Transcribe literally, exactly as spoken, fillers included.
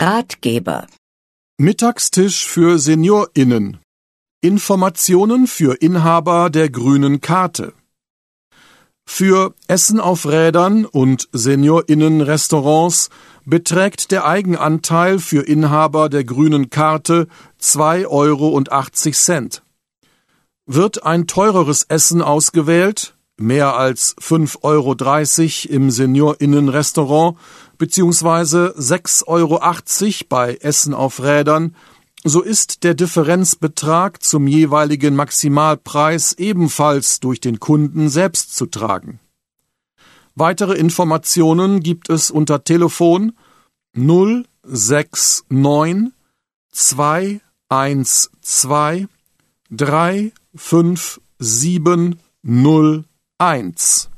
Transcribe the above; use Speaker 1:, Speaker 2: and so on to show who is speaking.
Speaker 1: Ratgeber.
Speaker 2: Mittagstisch für SeniorInnen. Informationen für Inhaber der grünen Karte. Für Essen auf Rädern und SeniorInnen-Restaurants beträgt der Eigenanteil für Inhaber der grünen Karte zwei Euro achtzig. Wird ein teureres Essen ausgewählt, mehr als fünf Euro dreißig im SeniorInnen-Restaurant beziehungsweise sechs Euro achtzig bei Essen auf Rädern, so ist der Differenzbetrag zum jeweiligen Maximalpreis ebenfalls durch den Kunden selbst zu tragen. Weitere Informationen gibt es unter Telefon null sechs neun zwei eins zwei drei fünf sieben null eins.